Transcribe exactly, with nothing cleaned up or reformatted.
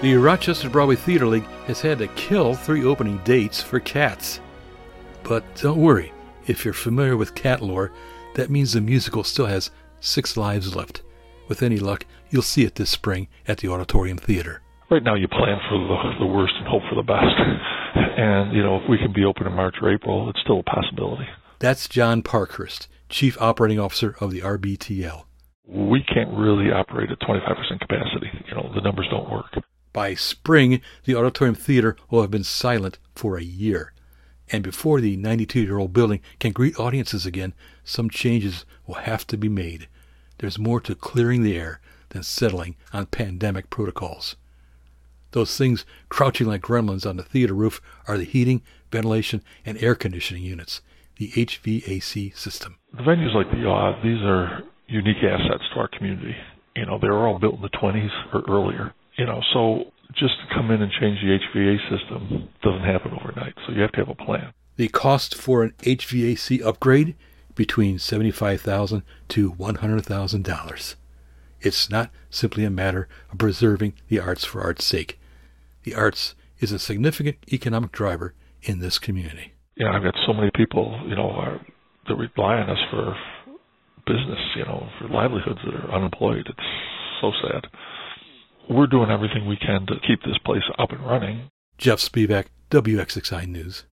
The Rochester Broadway Theater League has had to kill three opening dates for Cats. But don't worry, if you're familiar with cat lore, that means the musical still has six lives left. With any luck, you'll see it this spring at the Auditorium Theater. Right now you plan for the, the worst and hope for the best. And, you know, if we can be open in March or April, it's still a possibility. That's John Parkhurst, Chief Operating Officer of the R B T L. We can't really operate at twenty-five percent capacity. You know, the numbers don't work. By spring, the Auditorium Theater will have been silent for a year. And before the ninety-two-year-old building can greet audiences again, some changes will have to be made. There's more to clearing the air than settling on pandemic protocols. Those things crouching like gremlins on the theater roof are the heating, ventilation, and air conditioning units, the H V A C system. The venues like the Aud, these are unique assets to our community. You know, they were all built in the twenties or earlier. You know, so just to come in and change the H V A system doesn't happen overnight, so you have to have a plan. The cost for an H V A C upgrade? Between seventy-five thousand dollars to one hundred thousand dollars. It's not simply a matter of preserving the arts for art's sake. The arts is a significant economic driver in this community. Yeah, I've got so many people, you know, are, that rely on us for business, you know, for livelihoods that are unemployed. It's so sad. We're doing everything we can to keep this place up and running. Jeff Spivak, W X X I News.